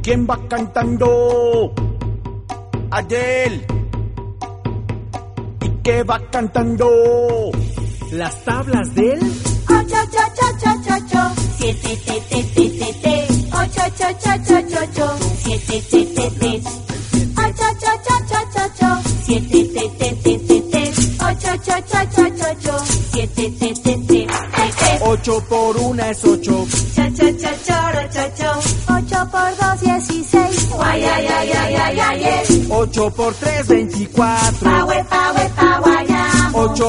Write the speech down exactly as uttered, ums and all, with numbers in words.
¿Quién va cantando? Adel. ¿Y qué va cantando? Las tablas del ocho, ocho, ocho, ocho, ocho, siete, te, te, te, te, te, ocho, ocho, ocho, ocho, ocho, siete, te, te, te, ocho, ocho, ocho, ocho, ocho, siete, te, te, te, te, te, ocho, ocho, ocho, ocho, ocho, siete, te, te, te, te, te. Ocho por una es ocho. Cha, cha, cha, choro, cho, cho. Ocho por dos, dieciséis. Guay, ay, ay, ay, ay, ay, ay. Ocho por tres, veinticuatro. Pa, we, pa, we, pa, guayamo. Ocho